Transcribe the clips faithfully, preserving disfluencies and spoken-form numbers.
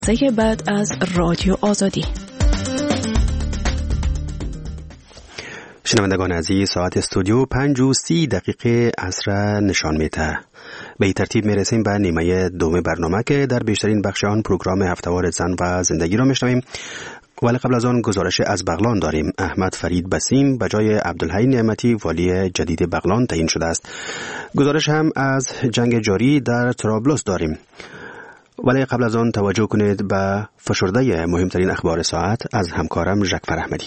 بعد از رادیو آزادی. شنوندگان عزیز، ساعت استودیو پنج و سی دقیقه عصر نشان میده. به این ترتیب میرسیم به نیمه دوم برنامه که در بیشترین بخش آن پروگرام هفته‌وار زن و زندگی را میشنویم. ولی قبل از آن گزارش از بغلان داریم. احمد فرید بسیم به جای عبدالحی نعمتی والی جدید بغلان تعیین شده است. گزارش هم از جنگ جاری در طرابلس داریم. ولی قبل از آن توجه کنید به فشرده مهمترین اخبار ساعت از همکارم ژکفر احمدی.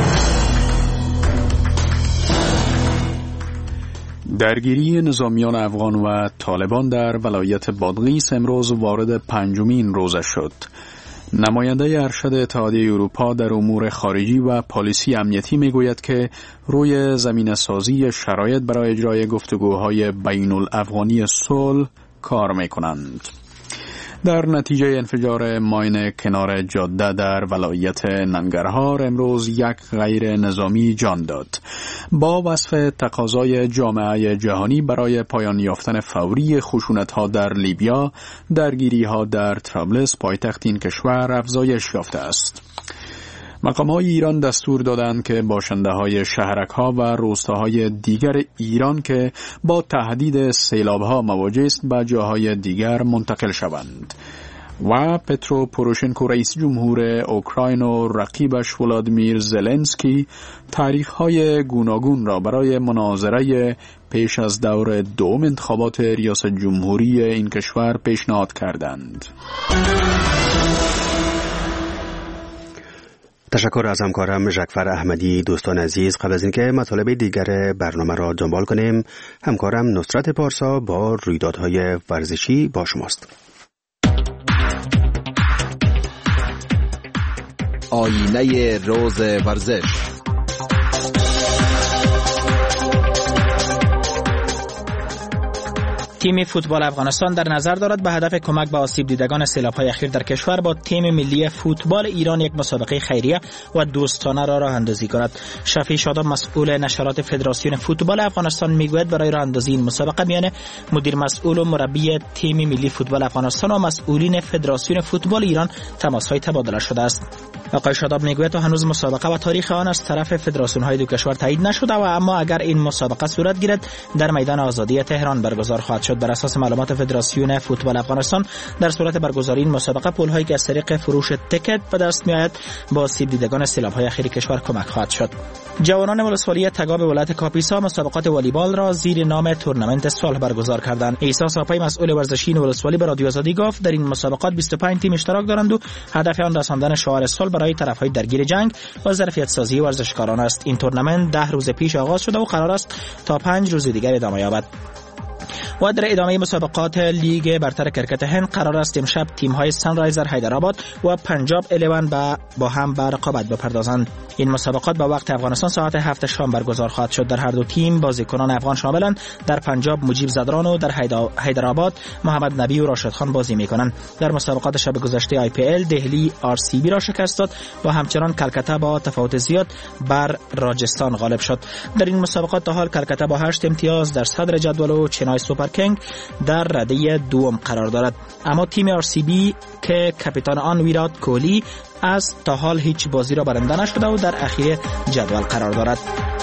درگیری نظامیان افغان و طالبان در ولایت بادغیس امروز وارد پنجمین روزه شد. نماینده ارشد اتحادیه اروپا در امور خارجی و پالیسی امنیتی میگوید که روی زمینه سازی شرایط برای اجرای گفتگوهای بین الافغانی صلح کار میکنند. در نتیجه انفجار ماین کنار جاده در ولایت ننگرهار امروز یک غیر نظامی جان داد. با وصف تقاضای جامعه جهانی برای پایان یافتن فوری خشونت‌ها در لیبیا، درگیری‌ها در طرابلس پایتخت این کشور افزایش یافته است. مقام‌های ایران دستور دادند که باشنده‌های شهرک‌ها و روستاهای دیگر ایران که با تهدید سیلاب‌ها مواجه است به جاهای دیگر منتقل شوند. و پترو پوروشنکو رئیس جمهور اوکراین و رقیبش ولادیمیر زلنسکی تاریخ‌های گوناگون را برای مناظره پیش از دور دوم انتخابات ریاست جمهوری این کشور پیشنهاد کردند. تشکر از همکارم ژکفر احمدی. دوستان عزیز، قبل از اینکه مطالب دیگر برنامه را دنبال کنیم، همکارم نصرت پارسا با رویدادهای ورزشی با شماست. آینه روز ورزش. تیم فوتبال افغانستان در نظر دارد به هدف کمک به آسیب دیدگان سیلاب‌های اخیر در کشور با تیم ملی فوتبال ایران یک مسابقه خیریه و دوستانه را راه اندازی کند. شفیع شاداب مسئول نشرات فدراسیون فوتبال افغانستان میگوید برای راه اندازی این مسابقه میان مدیر مسئول و مربی تیم ملی فوتبال افغانستان و مسئولین فدراسیون فوتبال ایران تماس‌های تبادله شده است. آقای شاداب میگوید تا هنوز مسابقه و تاریخ آن از طرف فدراسیون‌های دو کشور تایید نشده و اما اگر این مسابقه صورت گیرد در میدان آزادی تهران برگزار خواهد شد. بر اساس معلومات فدراسیون فوتبال افغانستان در صورت برگزاری این مسابقه پول‌هایی که از طریق فروش تیکت به دست می‌آید با آسیب دیدگان سیلاب‌های اخیر کشور کمک خواهد شد. جوانان ولسوالی تگاب ولایت کاپیسا مسابقات والیبال را زیر نام تورنمنت صلح برگزار کردند. عیسی ساپای مسئول ورزشی ولسوالی به رادیو آزادی گفت در این مسابقات بیست و پنج تیم اشتراک دارند و هدف آن رساندن شعار صلح برای طرف‌های درگیر جنگ و ظرفیت سازی ورزشکاران است. این تورنمنت ده روز پیش آغاز شده و قرار است تا پنج روز دیگر ادامه یابد. و در ادامه مسابقات لیگ برتر کرکت هند قرار است امشب تیم‌های سنرایزر حیدرآباد و پنجاب الیون با, با هم به رقابت بپردازند. این مسابقات با وقت افغانستان ساعت هفت شام برگزار خواهد شد. در هر دو تیم بازیکنان افغان شاملند. در پنجاب مجیب زدران و در حیدرآباد محمد نبی و راشد خان بازی می‌کنند. در مسابقات شب گذشته آی پی ال دهلی آر سی بی را شکست داد و همچنان کلکته با تفاوت زیاد بر راجستان غالب شد. در این مسابقات تا حال کلکته با هشت امتیاز در صدر جدول و چنای سوپر کینگ در رده دوم قرار دارد. اما تیم آر سی بی که کاپیتان آن ویرات کوهلی از تا حال هیچ بازی را برنده نشده و در اخیر جدول قرار دارد.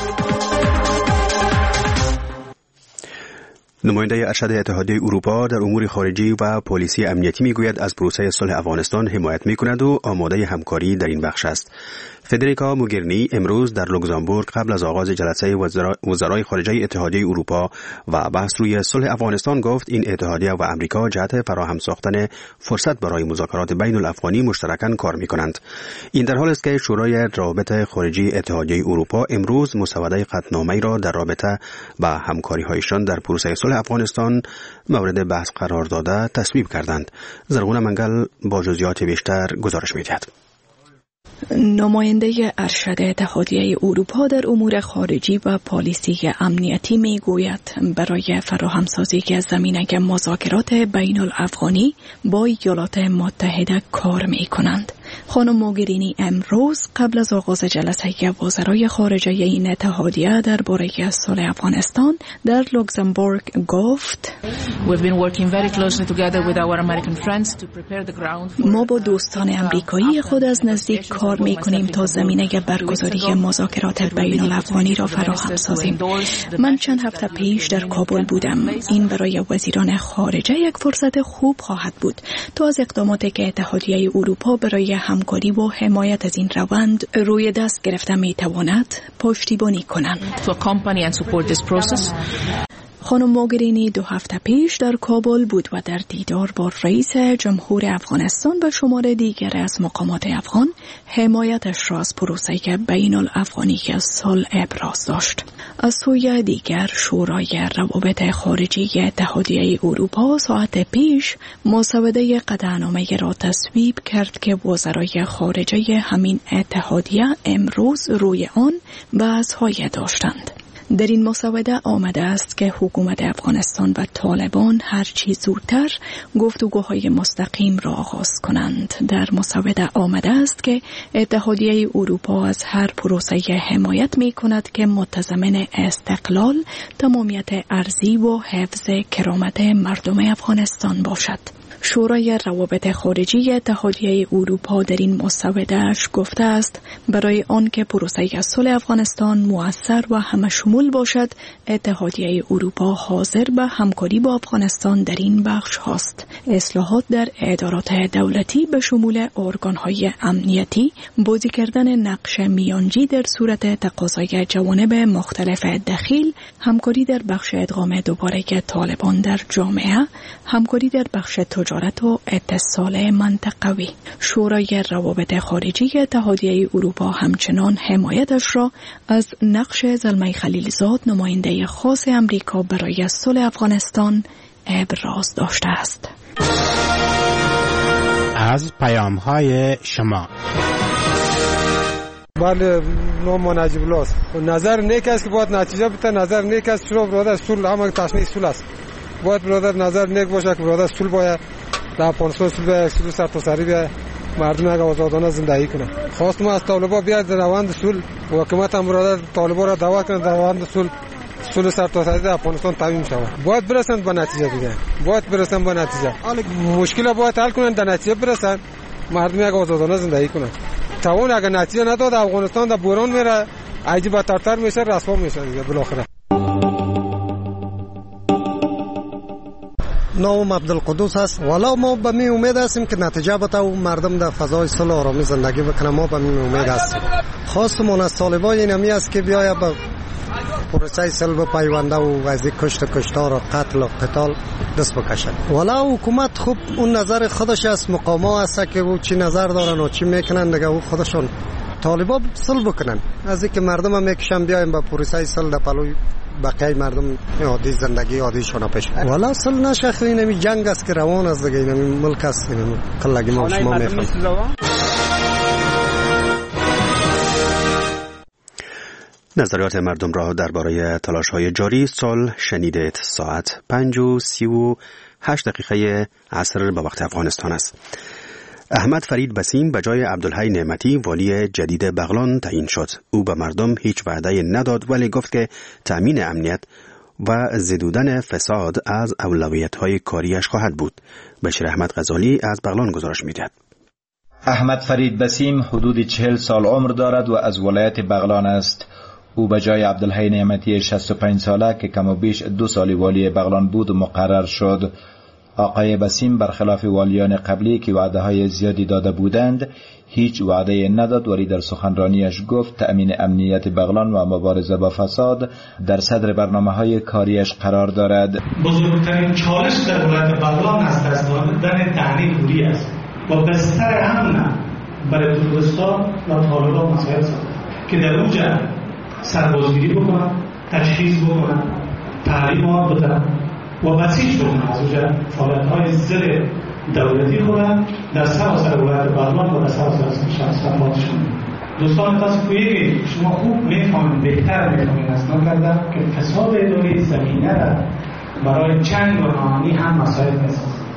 نماینده ارشد اتحادیه اروپا در امور خارجی و پالیسی امنیتی میگوید از پروسه صلح افغانستان حمایت میکند و آماده همکاری در این بخش است. فدریکا موگرینی امروز در لوکزامبورگ قبل از آغاز جلسه وزرای خارجه اتحادیه اروپا و بحث روی صلح افغانستان گفت این اتحادیه و امریکا جهت فراهم ساختن فرصت برای مذاکرات بین الافغانی مشترکاً کار میکنند. این در حالی است که شورای روابط خارجی اتحادیه اروپا امروز مسوده قطعنامه‌ای را در رابطه با همکاری‌هایشان در پروسه صلح افغانستان مورد بحث قرار داده تصویب کردند. زرغون منگل با جزئیات بیشتر گزارش می‌دهد. نماینده ارشد اتحادیه اروپا در امور خارجی و پالیسی امنیتی می گوید برای فراهمسازی زمینه مذاکرات بین الافغانی با ایالات متحده کار می کنند. خانم موگرینی امروز قبل از آغاز جلسه وزرای خارجه این اتحادیه درباره صلح افغانستان در لوکزامبورگ گفت ما با دوستان امریکایی خود از نزدیک کار می‌کنیم تا زمینه برگزاری مذاکرات بین الافغانی را فراهم سازیم. من چند هفته پیش در کابل بودم. این برای وزیران خارجه یک فرصت خوب خواهد بود تا از اقداماتی که اتحادیه اروپا برای همکاری و حمایت از این روند روی دست گرفته می‌تواند پشتیبانی کنند. خانم موگرینی دو هفته پیش در کابل بود و در دیدار با رئیس جمهور افغانستان و شمار دیگر از مقامات افغان حمایتش را از پروسه بین الافغانی صلح ابراز داشت. از سوی دیگر شورای روابط خارجی اتحادیه اروپا ساعت پیش مسوده قطعنامه را تصویب کرد که وزرای خارجه همین اتحادیه امروز روی آن بحث‌های داشتند. در این مسوده آمده است که حکومت افغانستان و طالبان هر چی زودتر گفتگوهای مستقیم را آغاز کنند. در مسوده آمده است که اتحادیه اروپا از هر پروسه حمایت می کند که متضمن استقلال، تمامیت ارضی و حفظ کرامت مردم افغانستان باشد. شورای روابط خارجی اتحادیه اروپا در این مسوده‌اش گفته است برای آن که پروسه صلح افغانستان مؤثر و همه‌شمول باشد، اتحادیه اروپا حاضر به همکاری با افغانستان در این بخش هاست. اصلاحات در ادارات دولتی به شمول ارگان‌های امنیتی، بازی کردن نقش میانجی در صورت تقاضای جوانب مختلف دخیل، همکاری در بخش ادغام دوباره طالبان در جامعه، همکاری در بخش تجارت و اتصال منطقوی. شورای روابط خارجی اتحادیه اروپا همچنان حمایتش را از نقش زلمه خلیلزاد، نماینده خاص امریکا برای صلح افغانستان، ابراز داشته است. از پیام‌های شما. بله، نام نجیب الله است. نظر نیک است که باید نتیجه بده. نظر نیک است شما برادر صلح، همه تشنیع صلح است. باید برادر نظر نیک باشه که برادر صلح باید در افغانستان صلح باید صلح سرتاسری باید مردم اگه آزادانه زندگی کنه. خواست ما از طالبان بیاد در روند صلح، حکومت هم برادر طالبان را دعوت کنه در روند صلح صلح سرتاسری در افغانستان تامین شود. باید برسند به نتیجه دیگه. باید برسند به نتیجه. مشکل باید حل کنن، در نتیجه برسند مردم اگه آزادانه زندگی کنن. توان اگه نتیجه نداد افغانستان در بحران میره، عجیب ترتر میشه، رسوا میشه دیگه بالاخره. نام عبدالقدوس است. والا ما به می امید هستیم که نتیجه بده و مردم در فضای صلح و آرامی زندگی بکنه. ما به می امید هستیم. خواستمون از طالبان این همی است که بیاید به پروسه صلح پیونده و از کشت کشتار و قتل و قتال دست بکشن. والا حکومت خوب اون نظر خودش از مقاما است که او چی نظر دارن و چی میکنن دیگه او خودشون. طالبان صلح بکنن، از اینکه مردم هم میکشن بیایم به پروسه صلح در پلوی بقیه مردم عادی زندگی عادیشون پیش. والا صلح نشه، اینمی جنگ است که روان است دیگه، اینمی ملک است، اینمی کلگی ما شما میفهمیم. نظریات مردم را درباره تلاش‌های جاری سال شنیدید. ساعت پنج و سی و هشت دقیقه عصر به وقت افغانستان است. احمد فرید بسیم به جای عبدالحی نعمتی والی جدید بغلان تعیین شد. او به مردم هیچ وعده نداد ولی گفت که تأمین امنیت و زدودن فساد از اولویت‌های کاریش خواهد بود. بشیر احمد غزالی از بغلان گزارش می‌دهد. احمد فرید بسیم حدود چهل سال عمر دارد و از ولایت بغلان است. او به جای عبدالحی نعمتی شصت و پنج ساله که کم و بیش دو سالی والی بغلان بود مقرر شد. آقای بسیم برخلاف والیان قبلی که وعده های زیادی داده بودند هیچ وعده نداد، ولی در سخنرانیش گفت تأمین امنیت بغلان و مبارزه با فساد در صدر برنامه های کاریش قرار دارد. بزرگترین چالش در ولایت بغلان از دست دادن تأمین پولی است و بستر امن برای تروریستان و طالبان مساعد ساخت که در اونجا سربازگیری بکنن، تشخیص بکنن، تعلیمات بدن و بسیج بکنن از اونجا فعالیت‌های ضد دولتی خودن در سراسر ولایت بغلان و در سراسر شهرستانشون. دوستان تاسفویی شما خوب میفهمید، بهتر میفهمید از نکردم که فساد اداری زمینه را برای جنگ و ناامنی هم مساعد میسازد.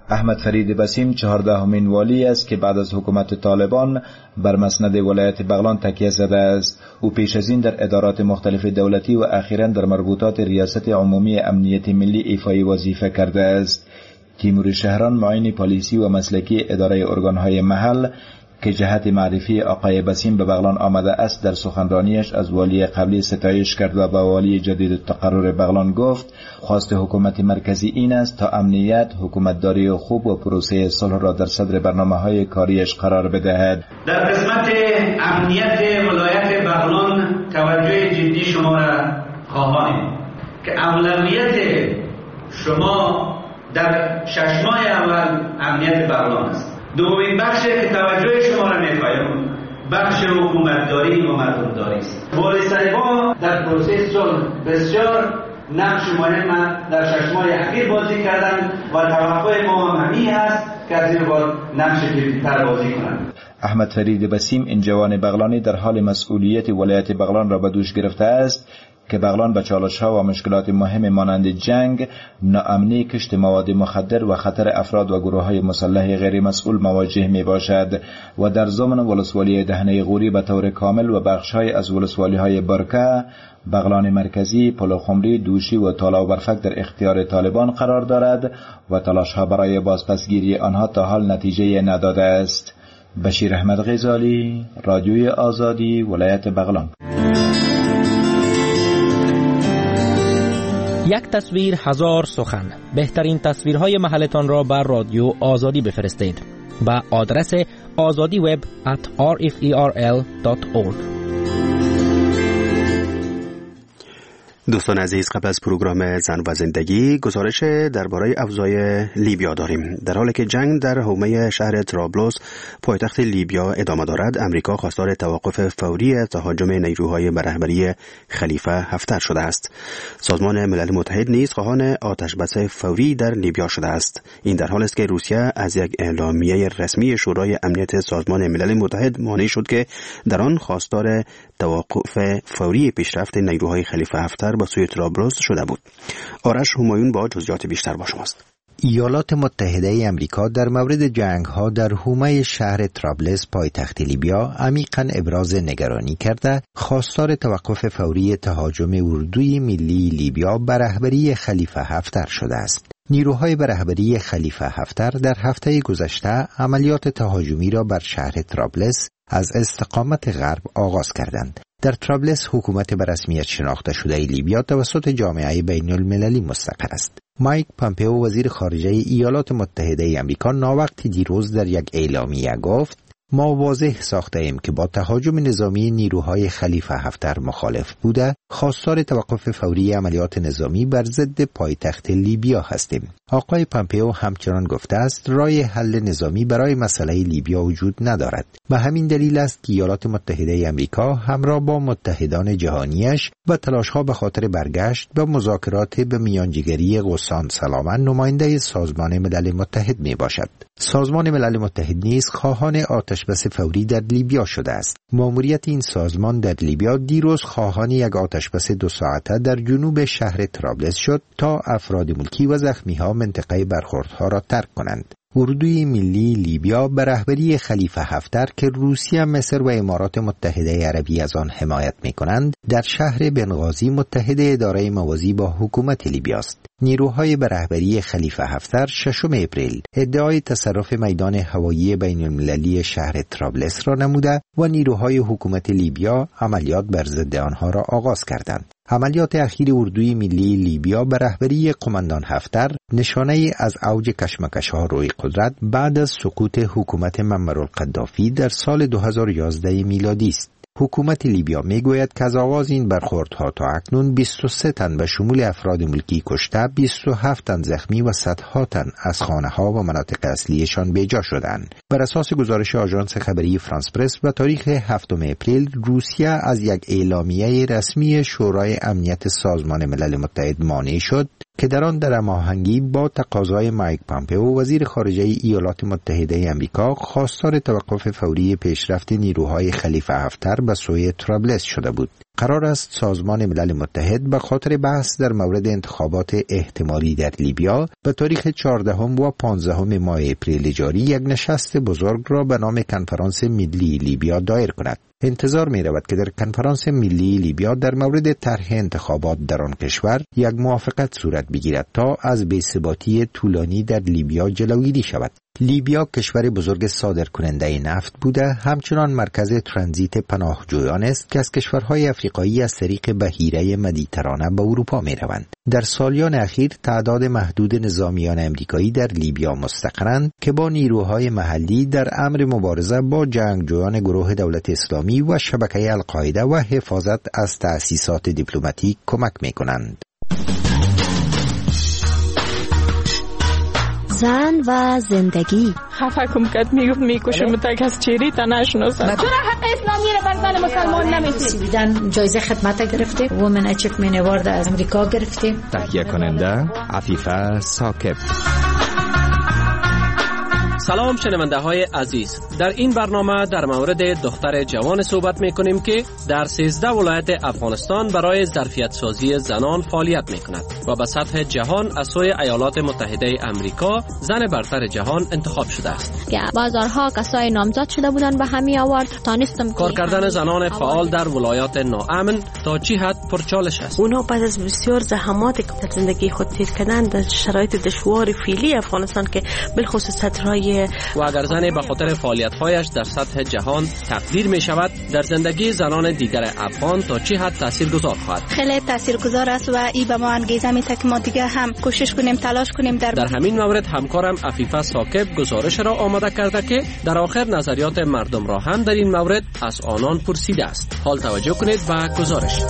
احمد فرید بسیم چهاردهمین والی است که بعد از حکومت طالبان بر مسند ولایت بغلان تکیه زده است. او پیش از این در ادارات مختلف دولتی و اخیراً در مربوطات ریاست عمومی امنیت ملی ایفای وظیفه کرده است. تیمور شهران معین پلیسی و مسلکی اداره ارگانهای محل که جهت معرفی آقای بسیم به بغلان آمده است در سخنرانیش از والی قبلی ستایش کرد و با والی جدید تقرر بغلان گفت خواست حکومت مرکزی این است تا امنیت، حکومتداری خوب و پروسه صلح را در صدر برنامه‌های کاریش قرار بدهد. در قسمت امنیت ولایت بغلان توجه جدی شما را خواهانیم که اولویت شما در شش ماه اول امنیت بغلان است. دومین بخش که توجه شما را می‌خواهیم بخش حکومتداری و مردمداری است. والی صاحبان در پروسه صلح بسیار نقش مهم در شش ماه اخیر بازی کردند و توقع ما همین است که از این بعد نقش کلیدتر بازی کنند. احمد فرید بسیم این جوان بغلانی در حال مسئولیت ولایت بغلان را به دوش گرفته است که بغلان به چالش‌ها و مشکلات مهم مانند جنگ، ناامنی، کشت مواد مخدر و خطر افراد و گروه‌های مسلح غیر مسئول مواجه میباشد و در ضمن ولسوالی دهنه غوری به طور کامل و بخش‌های از ولسوالی‌های برکه، بغلان مرکزی، پلوخمری، دوشی و تالا و برفک در اختیار طالبان قرار دارد و تلاش‌ها برای بازپسگیری آنها تا حال نتیجه نداده است. بشیر احمد غزالی، رادیوی آزادی، ولایت بغلان. یک تصویر هزار سخن. بهترین تصویرهای محلتان را بر رادیو آزادی بفرستید با آدرس آزادی وب ات آر اف ای آر ال دات اورگ. دوستان عزیز، قبل از پروگرام زن و زندگی گزارش درباره اوضاع لیبیا داریم. در حالی که جنگ در حومه شهر طرابلس پایتخت لیبیا ادامه دارد، امریکا خواستار توقف فوری تهاجم نیروهای به رهبری خلیفه حفتر شده است. سازمان ملل متحد نیز خواهان آتشبس فوری در لیبیا شده است. این در حالی است که روسیه از یک اعلامیه رسمی شورای امنیت سازمان ملل متحد مانع شد که در آن خواستار توقف فوری پیشرفت نیروهای خلیفه حفتر با سوی طرابلس شده بود. آرش همایون با جزئیات بیشتر با شماست. ایالات متحده امریکا در مورد جنگ‌ها در حومه شهر طرابلس پایتخت لیبیا عمیقاً ابراز نگرانی کرده خواستار توقف فوری تهاجم اردوی ملی لیبیا به رهبری خلیفه حفتر شده است. نیروهای به رهبری خلیفه حفتر در هفته گذشته عملیات تهاجمی را بر شهر طرابلس از استقامت غرب آغاز کردند. در طرابلس حکومت به رسمیت شناخته شده لیبیا توسط جامعه بین المللی مستقر است. مایک پامپئو وزیر خارجه ایالات متحده آمریکا ناوقتی دیروز در یک اعلامیه گفت ما واضح ساخته ایم که با تهاجم نظامی نیروهای خلیفه حفتر مخالف بوده، خواستار توقف فوری عملیات نظامی بر ضد پایتخت لیبیا هستیم. آقای پامپئو همچنان گفته است راه حل نظامی برای مسئله لیبیا وجود ندارد. به همین دلیل است که ایالات متحده آمریکا همراه با متحدان جهانیش و تلاش‌ها به خاطر برگشت به مذاکرات به میانجیگری غسان سلامن نماینده سازمان ملل متحد می باشد. سازمان ملل متحد نیز خواهان آتشبس فوری در لیبیا شده است. ماموریت این سازمان در لیبیا دیروز خواهان یک آتشبس دو ساعته در جنوب شهر طرابلس شد تا افراد ملکی و زخمی‌ها منطقه برخوردها را ترک کنند. اردوی ملی لیبیا به رهبری خلیفه حفتر که روسیه، مصر و امارات متحده عربی از آن حمایت می‌کنند، در شهر بنغازی متحد اداره موازی با حکومت لیبیا است. نیروهای به رهبری خلیفه حفتر ششم اپریل ادعای تصرف میدان هوایی بین المللی شهر طرابلس را نموده و نیروهای حکومت لیبیا عملیات بر ضد آنها را آغاز کردند. عملیات اخیر اردوی ملی لیبیا به رهبری قماندان حفتر نشانه از اوج کشمکش‌ها روی قدرت بعد از سقوط حکومت معمر القذافی در سال دو هزار و یازده میلادی است. حکومت لیبیا میگوید که از آغاز این برخوردها تا اکنون بیست و سه تن به شمول افراد ملکی کشته، بیست و هفت تن زخمی و صدها تن از خانه‌ها و مناطق اصلیشان بیجا شدند. بر اساس گزارش آژانس خبری فرانس پرس و تاریخ هفتم اپریل، روسیه از یک اعلامیه رسمی شورای امنیت سازمان ملل متحد مانع شد که در آن در هماهنگی با تقاضای مایک پامپئو وزیر خارجه ایالات متحده آمریکا خواستار توقف فوری پیشرفت نیروهای خلیفه حفتر به سوی طرابلس شده بود. قرار است سازمان ملل متحد به خاطر بحث در مورد انتخابات احتمالی در لیبیا به تاریخ چهاردهم و پانزدهم ماه اپریل جاری یک نشست بزرگ را به نام کنفرانس ملی لیبیا دایر کند. انتظار می رود که در کنفرانس ملی لیبیا در مورد طرح انتخابات در آن کشور یک موافقت صورت بگیرد تا از بی‌ثباتی طولانی در لیبیا جلوگیری شود. لیبیا کشور بزرگ صادر کننده نفت بوده، همچنان مرکز ترانزیت پناهجویان است که از کشورهای افریقایی از طریق بحیره مدیترانه به اروپا می روند. در سالیان اخیر تعداد محدود نظامیان امریکایی در لیبیا مستقرند که با نیروهای محلی در امر مبارزه با جنگجویان گروه دولت اسلامی و شبکه القاعده و حفاظت از تأسیسات دیپلماتیک کمک می کنند. زن و زندگی. خفه کم کد میگفت میکشه متک از چیری تا نشناسد. چرا حق اسلامی رو بر زن مسلمان نمیدید؟ دیدن جایزه خدمت گرفته، وومن اچیومنت اوارد از امریکا گرفته. تهیه کننده عفیفه ثاقب. سلام شنونده های عزیز، در این برنامه در مورد دختر جوان صحبت می کنیم که در سیزده ولایت افغانستان برای ظرفیت سازی زنان فعالیت می کند و به سطح جهان از سوی ایالات متحده امریکا زن برتر جهان انتخاب شده است. که بازارها کسای نامزد شده بودند به همین آورد تانستم کار کردن زنان فعال در ولایات ناامن تا چی حد پرچالش است. اونها بعد از بسیار زحمات که در زندگی خود تیر کردن در شرایط دشوار فعلی افغانستان که بالخصوص سطرهای و اگر زنی به خاطر فعالیت‌هایش در سطح جهان تقدیر می شود، در زندگی زنان دیگر افغان تا چه حد تاثیرگذار خواهد؟ خیلی تاثیرگذار است و این به ما انگیزه میده که ما دیگه هم کوشش کنیم، تلاش کنیم. در در همین مورد همکارم عفیفه ثاقب گزارش را آماده کرده که در آخر نظریات مردم را هم در این مورد از آنان پرسیده است. حال توجه کنید به گزارش.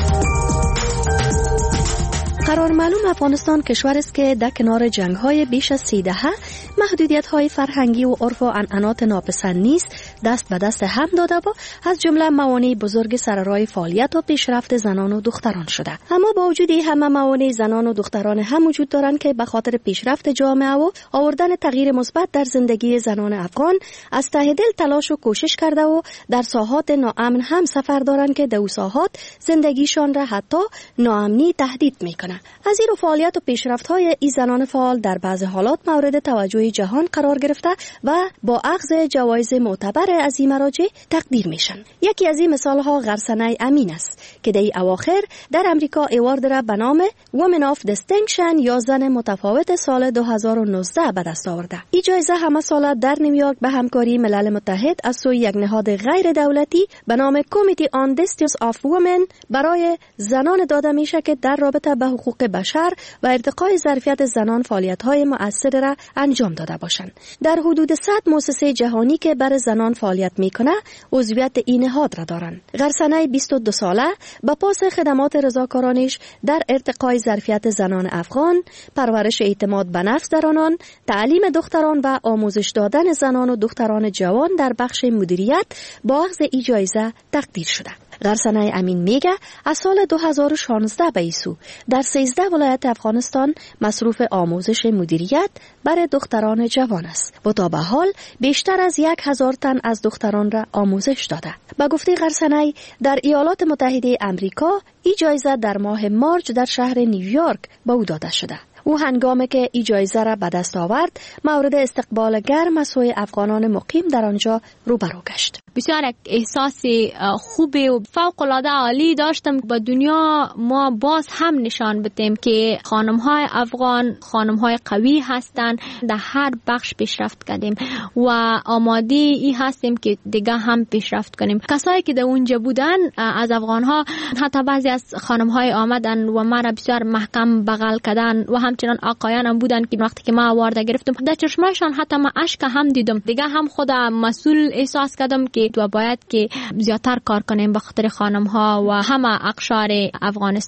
قرار معلوم افغانستان کشور است که در کنار جنگ‌های بیش از سی دهه محدودیت‌های فرهنگی و عرف و عنعنات ناپسند نیست دست به دست هم داده و از جمله موانع بزرگ سرراه فعالیت و پیشرفت زنان و دختران شده. اما با وجود همه موانع زنان و دختران هم وجود دارند که به خاطر پیشرفت جامعه و آوردن تغییر مثبت در زندگی زنان افغان از ته دل تلاش و کوشش کرده و در ساحات ناامن هم سفر دارند که در ساحات زندگیشان را حتی ناامنی تهدید می‌کند. از این فعالیت و پیشرفت‌های این زنان فعال در بعض حالات مورد توجه جهان قرار گرفته و با اخذ جوایز معتبر از این مراجع تقدیر میشن. یکی از این مثال‌ها غرسنه امین است که در اواخر در امریکا ایوارد را به نام Women of Distinction یا زن متفاوت سال دو هزار و نوزده به دست آورده. این جایزه همه ساله در نیویورک به همکاری ملل متحد از سوی یک نهاد غیر دولتی به نام Committee on Justice of Women برای زنان داده میشه که در رابطه به حقوق بشر و ارتقای ظرفیت زنان فعالیت‌های مؤثر را انجام داده باشند. در حدود صد مؤسسه جهانی که برای زنان فعالیت میکنه عضویت این نهاد را دارند. غرسنه بیست و دو ساله با پاس خدمات رضاکارانش در ارتقای ظرفیت زنان افغان، پرورش اعتماد به نفس در آنان، تعلیم دختران و آموزش دادن زنان و دختران جوان در بخش مدیریت با اخذ این جایزه تقدیر شده. غرسنه امین میگه از سال دو هزار و شانزده به ایسو در سیزده ولایت افغانستان مصروف آموزش مدیریت برای دختران جوان است و تا به حال بیشتر از یک هزار تن از دختران را آموزش داده. به گفته غرسنه در ایالات متحده امریکا این جایزه در ماه مارچ در شهر نیویورک به او داده شده. او هنگامی که این جایزه را به دست آورد مورد استقبال گرم از سوی افغانان مقیم در آنجا روبرو گشت. بسیار احساس خوب و فوق العاده عالی داشتم. با دنیا ما باز هم نشان بدیم که خانم‌های افغان خانم‌های قوی هستند، در هر بخش پیشرفت کردیم و آماده ای هستیم که دیگه هم پیشرفت کنیم. کسایی که در اونجا بودن از افغان‌ها حتی بعضی از خانم‌های آمدن و ما را بسیار محکم بغل کردن و همچنان آقایانم بودن که وقتی که ما آوارده گرفتم در چشمایشان حتی ما اشک هم دیدم. دیگه هم خودم مسئول احساس کردم که تو باید که زیادتر کار کنیم به خاطر خانم ها و همه اقشار افغانستان.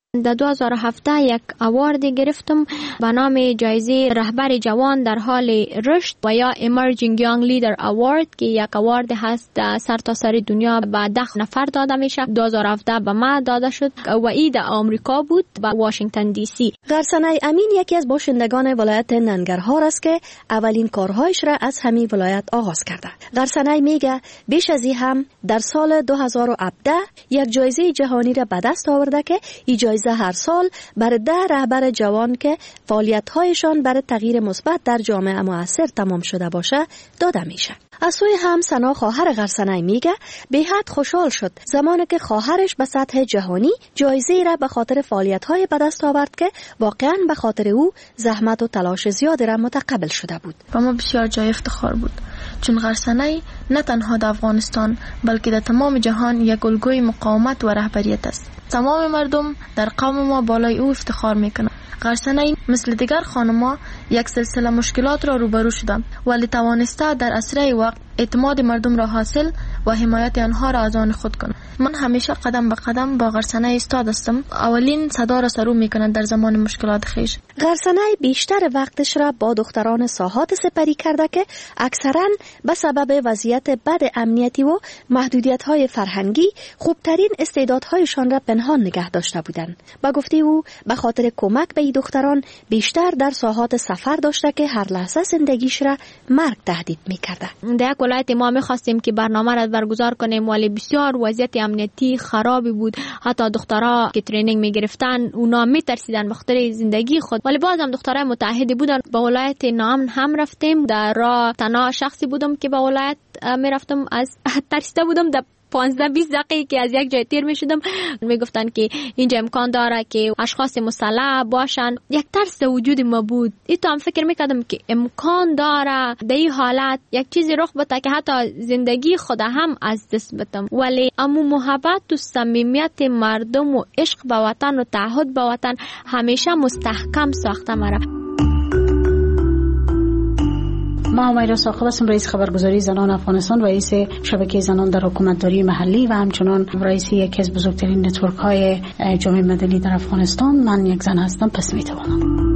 در دو هزار و هفده یک اوارد گرفتم به نام جایزه رهبر جوان در حال رشد و یا Emerging Young Leader Award که یک اوارد هست در سرتاسر دنیا به ده نفر داده میشه. دو هزار و هفده به ما داده شد و ای در آمریکا بود به واشنگتن دی سی. غرسنه امین یکی از باشندگان ولایت ننگرهار است که اولین کارهایش را از همین ولایت آغاز کرده. غرسنه میگه بیش از این هم در سال دو هزار و هفده یک جایزه جهانی را به دست آورده که این جایزه هر سال برای ده رهبر جوان که فعالیت‌هایشان برای تغییر مثبت در جامعه مؤثر تمام شده باشه داده میشه. از سوی هم سنا خواهر غرسنه میگه به حد خوشحال شد زمانی که خواهرش به سطح جهانی جایزه را به خاطر فعالیت‌های به دست آورد که واقعاً به خاطر او زحمت و تلاش زیادی را متقبل شده بود. و ما بسیار جای افتخار بود چون غرسنه نه تنها در افغانستان بلکه در تمام جهان یک الگوی مقاومت و رهبریت است. تمام مردم در قوم ما بالای او افتخار میکنند. غرسنه مثل دیگر خانم‌ها یک سلسله مشکلات را روبرو شده ولی توانسته در اسرع وقت اعتماد مردم را حاصل و حمایت آنها را از آن خود کند. من همیشه قدم به قدم با غرسنه ایستاده هستم. اولین صدا را سرو میکنند در زمان مشکلات خیش. غرسنه بیشتر وقتش را با دختران ساحات سپری کرده که اکثرا به سبب وضعیت بد امنیتی و محدودیت‌های فرهنگی خوبترین استعدادهایشان را پنهان نگه داشته بودند. با گفته او به خاطر کمک به این دختران بیشتر در ساحات سفر داشته که هر لحظه زندگیش را مرگ تهدید میکرده. در یک ولایت ما می‌خواستیم که برنامه را برگزار کنیم ولی بسیار وضعیت امنیتی خرابی بود. حتی دخترها که ترینینگ می‌گرفتن اونا می‌ترسیدن به خاطر زندگی خود ولی بازم دخترای متحدی بودن. به ولایت نام هم رفتیم. در راه تنها شخصی بودم که به ولایت میرفتم. از ترسیده بودم در پانزده بیست دقیقه که از یک جای تیر می شدم می گفتن که اینجا امکان داره که اشخاص مسلح باشن. یک ترس وجود ما بود. ایتا هم فکر میکردم که امکان داره در این حالت یک چیزی رخ بده که حتی زندگی خود هم از دست بدم ولی امو محبت و صمیمیت مردم و عشق به وطن و تعهد به وطن همیشه مستحکم ساخته مرا. ما همیرا ساخب هستم، رئیس خبرگزاری زنان افغانستان، رئیس شبکه زنان در حکومتداری محلی و همچنان رئیس یکی از بزرگترین نتورک های جامعه مدنی در افغانستان. من یک زن هستم پس میتوانم.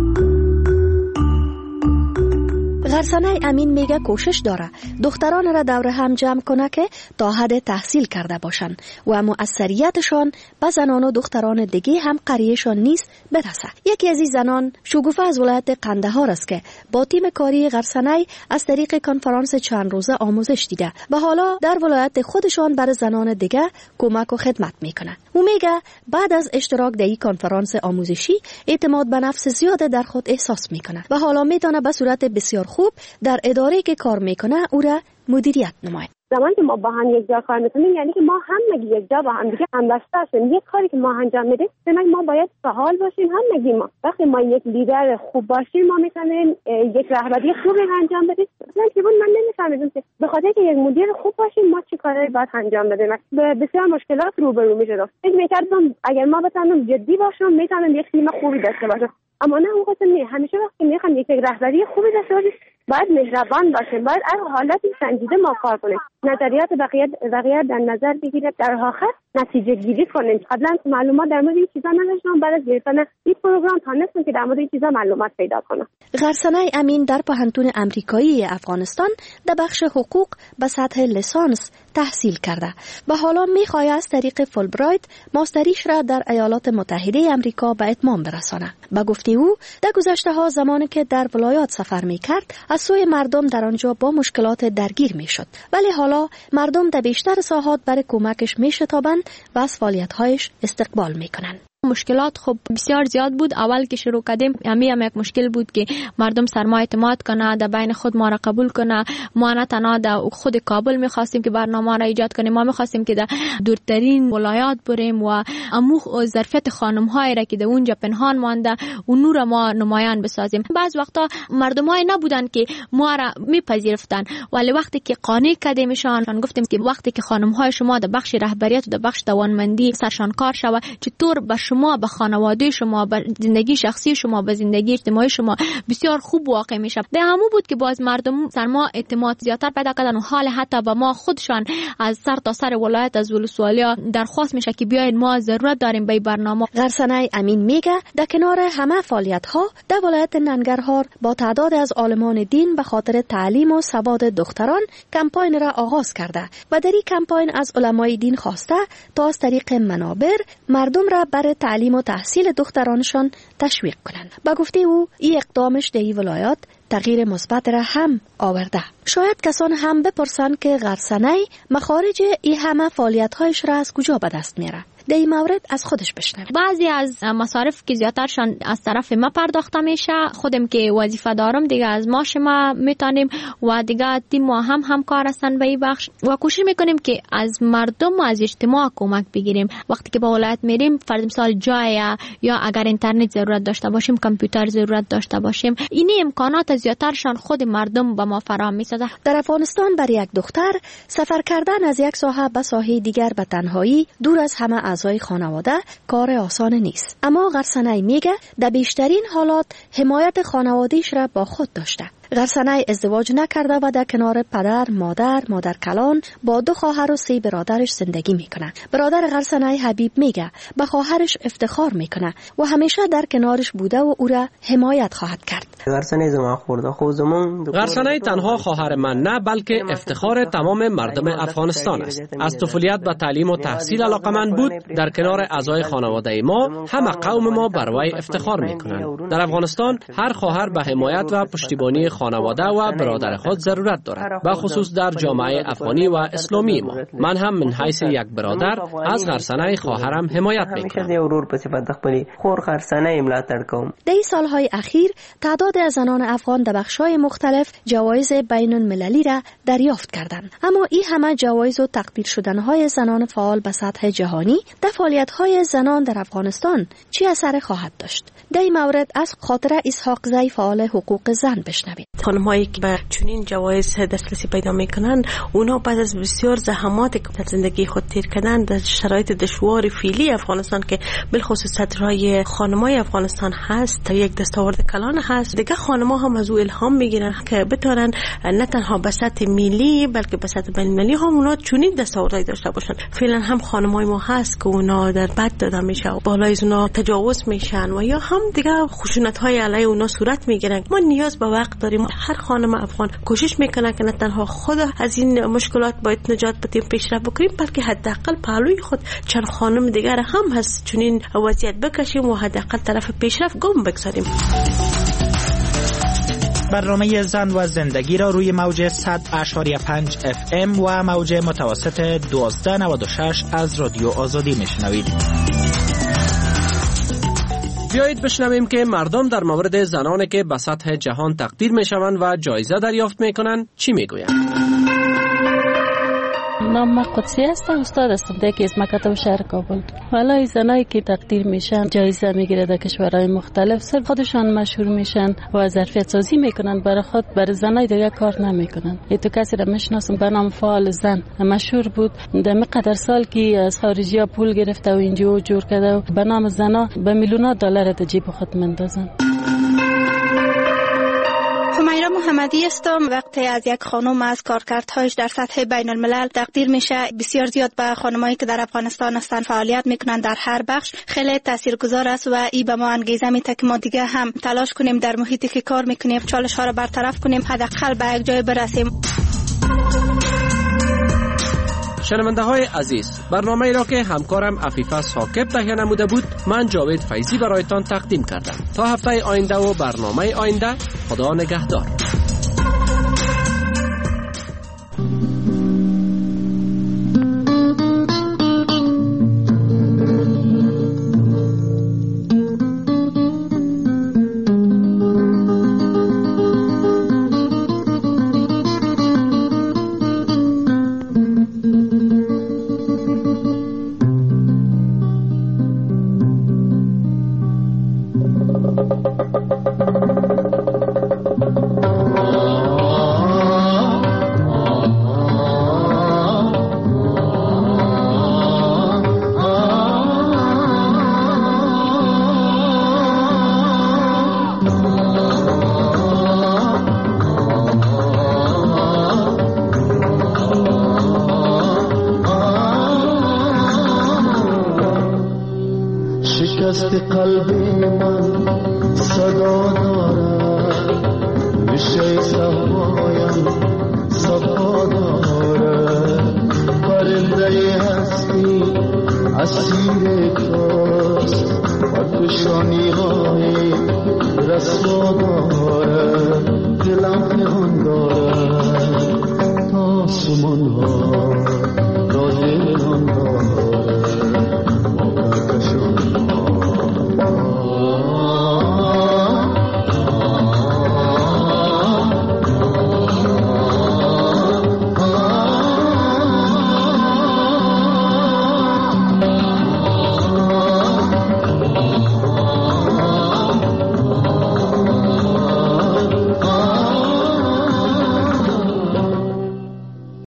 غرسنه امین میگه کوشش داره دختران را دور هم جمع کنه که تا حد تحصیل کرده باشن و مؤثریتشان به زنان و دختران دیگه هم قریهشان نیست برسه. یکی از این زنان شگوفه از ولایت قندهار است که با تیم کاری غرسنه از طریق کنفرانس چند روزه آموزش دیده و حالا در ولایت خودشان برای زنان دیگه کمک و خدمت میکنه. او میگه بعد از اشتراک در این کنفرانس آموزشی اعتماد به نفس زیاده در خود احساس میکنه و حالا میتونه به صورت بسیار خوب در اداره که کار میکنه او را مدیریت نماید. زمانی که ما با هم یک جا کار میکنیم یعنی که ما همگی یک جا با هم دیگه همبسته هستیم. یک کاری که ما انجام میدیم یعنی ما باید فعال باشیم. همگی ما وقتی ما یک لیدر خوب باشیم ما میتونیم یک رهبری خوب انجام بدیم. مثلا که من نمیفهمیدم که به خاطر که یک مدیر خوب باشیم ما چی کارایی باید انجام بدیم. به بسیار مشکلات روبرو میشدم. فکر میکردم اگر ما بتونم جدی باشم میتونم یک تیم خوبی داشته باشم. اما نه اون قسم نیست. همیشه وقتی میخوام یک رهبری خوبی داشته باشیم باید مهربان باشیم، باید از حالتی سنجیده ما کار کنیم، نظریات بقیه بقیه در نظر بگیرید، در آخر نتیجه گیری کنیم. قبلا معلومات در مورد این چیزا نداشتم، بعد از گرفتن این پروگرام تونستم که در مورد این چیزا معلومات پیدا کنم. غرسنه امین در پوهنتون آمریکایی افغانستان در بخش حقوق به سطح لیسانس تحصیل کرده و حالا میخواهد از طریق فولبرایت ماستریش را در ایالات متحده آمریکا به اتمام برسانه. با گفته او در گذشته ها زمانی که در ولایات سفر میکرد از سوی مردم در آنجا با مشکلات درگیر میشد ولی حالا مردم در بیشتر ساحات برای کمکش میشتابند و از فعالیت‌هایش استقبال میکنند. مشکلات خب بسیار زیاد بود. اول که شروع کردیم همین هم یک مشکل بود که مردم سر ما اعتماد کنه، در بین خود ما را قبول کنه. ما نه تنها در خود کابل میخواستیم که برنامه را ایجاد کنیم، ما میخواستیم که در دورترین ولایات بریم و اموخ و ظرفیت خانم های را که در اونجا پنهان مانده اون را ما نمایان بسازیم. بعض وقتا مردم های نبودن که ما را میپذیرفتن ولی وقتی که قانع کردیمشان گفتیم که وقتی که خانم های شما در بخش رهبریت و در بخش توانمندی سرشان کار شوه چطور به شما به خانواده شما، به زندگی شخصی شما، به زندگی اجتماعی شما بسیار خوب واقع میشه. به همون بود که باز مردم سر ما اعتماد زیادتر پیدا کردن و حال حتی به ما خودشان از سر تا سر ولایت از ولسوالی درخواست میشه که بیاید ما ضرورت داریم به برنامه. غرسنه امین میگه در کنار همه فعالیت ها در ولایت ننگرهار با تعداد از عالمان دین به خاطر تعلیم و سواد دختران کمپاین را آغاز کرده و در این کمپاین از علمای دین خواسته تا از طریق منابر مردم را برای تعلیم و تحصیل دخترانشان تشویق کنند. با گفته او این اقدامش در این ولایت تغییر مثبت را هم آورده. شاید کسان هم بپرسند که غرسنه مخارج این همه فعالیت‌هایش را از کجا به دست میاره. در این مورد از خودش بشنویم. بعضی از مصارف که زیادترشان از طرف ما پرداخته میشه، خودم که وظیفه دارم دیگه از ماش ما میتونیم و دیگه تیم ما هم همکار هستن به این بخش و کوشش میکنیم که از مردم و از اجتماع کمک بگیریم. وقتی که به ولایت میریم فرض مثال جای یا اگر اینترنت ضرورت داشته باشیم، کامپیوتر ضرورت داشته باشیم، این امکانات زیادترشان خود مردم به ما فراهم میسازه. در افغانستان برای یک دختر سفر کردن از یک ساحه به ساحه دیگر به تنهایی دور از همه اعضای خانواده کار آسان نیست. اما غرسنه میگه در بیشترین حالات حمایت خانواده‌اش را با خود داشته. غرسنه ازدواج نکرده و در کنار پدر، مادر، مادر کلان با دو خواهر و سه برادرش زندگی میکنه. برادر غرسنه حبیب میگه به خواهرش افتخار میکنه و همیشه در کنارش بوده و او را حمایت خواهد کرد. غرسنه زما خورده خو زمون غرسنه تنها خواهر من نه بلکه افتخار تمام مردم افغانستان است. از طفولیت به تعلیم و تحصیل علاقمند بود. در کنار اعضای خانواده ما همه قوم ما بر وی افتخار میکنند. در افغانستان هر خواهر به حمایت و پشتیبانی خانواده و برادر خود ضرورت دارد، به خصوص در جامعه افغانی و اسلامی ما. من هم من حیث یک برادر از غرسنه خواهرم حمایت میکنم. در این سالهای اخیر تعداد از زنان افغان در بخش‌های مختلف جوایز بین المللی را دریافت کردند. اما این همه جوایز و تقدیر شدنهای زنان فعال به سطح جهانی در فعالیت‌های زنان در افغانستان چه اثر خواهد داشت؟ در این مورد از خاطره اسحاق زی فعال حقوق زن بشنوید. خانم‌هایی که به چنین جوایز دسترسی پیدا میکنن، اونا بعد از بسیار زحمات که در زندگی خود تیر کردن در شرایط دشوار فعلی افغانستان که بالخصوص صدرهای خانم‌های افغانستان هست، یک دستاورد کلان هست، دیگه خانم‌ها هم از او الهام میگیرن که بتونن نه تنها به سطح ملی بلکه به سطح بین‌المللی هم اونا چنین دستاوردی داشته باشن. فعلا هم خانم‌های ما هست که اونا در بد داده میشه، بالای اونا تجاوز میشن و یا هم دیگه خشونت‌های علیه اونا صورت میگیرن. ما نیاز به وقت داریم. هر خانم افغان کوشش میکنه که نه تنها خود از این مشکلات باید نجات بدیم، پیشرفت بکنیم، بلکه حداقل پهلوی خود چند خانم دیگر هم هست چنین وضعیت بکشیم و حداقل طرف پیشرفت گام بگذاریم. برنامه زن و زندگی را روی موج صد اشاری پنج اف ام و موج متوسط دوازده نود و شش از رادیو آزادی میشنوید. بیایید بشنویم که مردم در مورد زنانی که به سطح جهان تقدیر میشوند و جایزه دریافت میکنند چی میگویند. نام من قدسی هستم، استاد هستم در که از مکتب شهر کابل. والا این زنایی که تقدیر میشن جایزه میگیره در کشورهای مختلف، صرف خودشان مشهور میشن و ظرفیت سازی میکنن برای خود، برای زنای دیگه کار نمیکنن. ای تو کسی را میشناسم به نام فعال زن مشهور بود، در مقدار سال که از خارجی ها پول گرفته و اینجا جور کرده و به نام زنا به میلیون دلار در جیب خود مندازن. حمیرا محمدی هستم. وقتی از یک خانم از کارکردهایش در سطح بین الملل تقدیر میشه، بسیار زیاد به خانمایی که در افغانستان هستن فعالیت میکنن در هر بخش خیلی تاثیرگذار است و این به ما انگیزه میده که ما دیگه هم تلاش کنیم در محیطی که کار میکنیم چالش ها را برطرف کنیم، حداقل به یک جای برسیم. شنونده های عزیز، برنامه ای را که همکارم عفیفه ساکب تهیه نموده بود، من جاوید فیضی برایتان تقدیم کردم. تا هفته آینده و برنامه آینده، خدا نگهدار. دست قلب من صدا دارد، ریشه صفایم صفا دارد. پرنده هستی اسیر کاست و کشانی های رسوا دارد. دلم پنهان دارد تا سمان ها را دلان دارد.